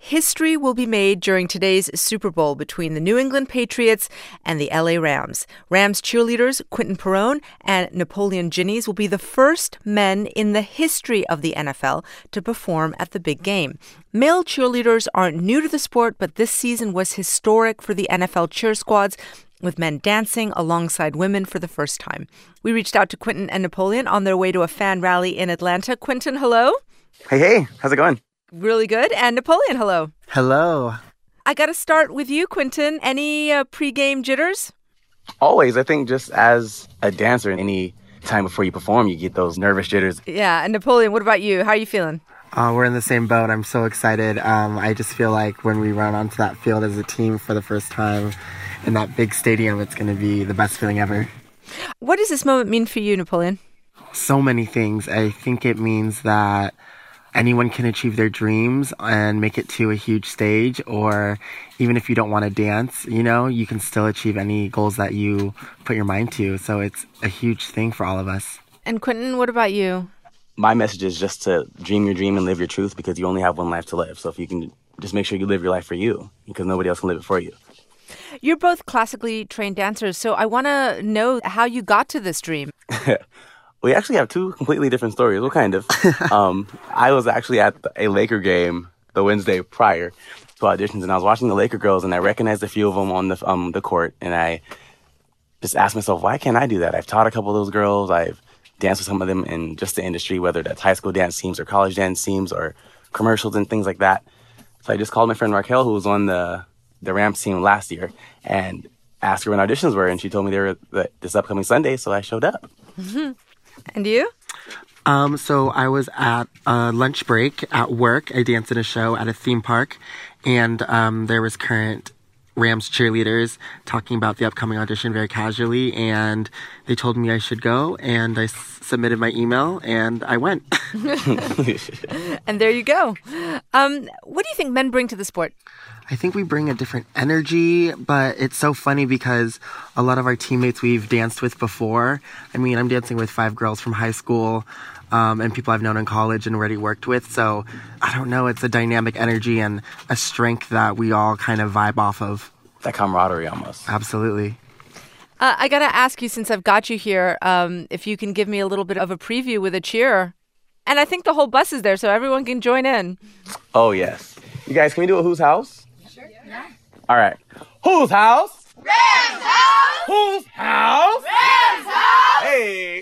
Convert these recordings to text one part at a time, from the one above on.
History will be made during today's Super Bowl between the New England Patriots and the LA Rams. Rams cheerleaders Quinton Perrone and Napoleon Djinnise will be the first men in the history of the NFL to perform at the big game. Male cheerleaders aren't new to the sport, but this season was historic for the NFL cheer squads, with men dancing alongside women for the first time. We reached out to Quinton and Napoleon on their way to a fan rally in Atlanta. Quinton, hello. Hey, how's it going? Really good. And Napoleon, hello. Hello. I got to start with you, Quinton. Any pregame jitters? Always. I think just as a dancer, any time before you perform, you get those nervous jitters. Yeah. And Napoleon, what about you? How are you feeling? We're in the same boat. I'm so excited. I just feel like when we run onto that field as a team for the first time in that big stadium, it's going to be the best feeling ever. What does this moment mean for you, Napoleon? So many things. I think it means that anyone can achieve their dreams and make it to a huge stage, or even if you don't want to dance, you can still achieve any goals that you put your mind to. So it's a huge thing for all of us. And Quinton, what about you? My message is just to dream your dream and live your truth, because you only have one life to live. So if you can just make sure you live your life for you, because nobody else can live it for you. You're both classically trained dancers, so I want to know how you got to this dream. We actually have two completely different stories. Well, kind of. I was actually at a Laker game the Wednesday prior to auditions, and I was watching the Laker girls, and I recognized a few of them on the court, and I just asked myself, why can't I do that? I've taught a couple of those girls. I've danced with some of them in just the industry, whether that's high school dance teams or college dance teams or commercials and things like that. So I just called my friend Raquel, who was on the Rams team last year, and asked her when auditions were, and she told me they were this upcoming Sunday, so I showed up. Mm-hmm. And you? So I was at a lunch break at work. I danced in a show at a theme park, and there was current Rams cheerleaders talking about the upcoming audition very casually, and they told me I should go, and I submitted my email, and I went. And there you go. What do you think men bring to the sport? I think we bring a different energy, but it's so funny because a lot of our teammates we've danced with before. I mean, I'm dancing with 5 girls from high school and people I've known in college and already worked with. So I don't know, it's a dynamic energy and a strength that we all kind of vibe off of. That camaraderie almost. Absolutely. I got to ask you, since I've got you here, if you can give me a little bit of a preview with a cheer. And I think the whole bus is there, so everyone can join in. Oh, yes. You guys, can we do a Whose House? Yeah. All right. Whose house? Rams house! Whose house? Rams house! Hey!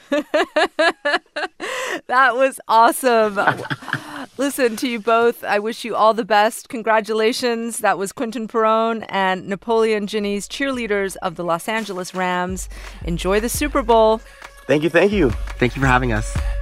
That was awesome. Listen, to you both, I wish you all the best. Congratulations. That was Quinton Perrone and Napoleon Djinnise, cheerleaders of the Los Angeles Rams. Enjoy the Super Bowl. Thank you. Thank you for having us.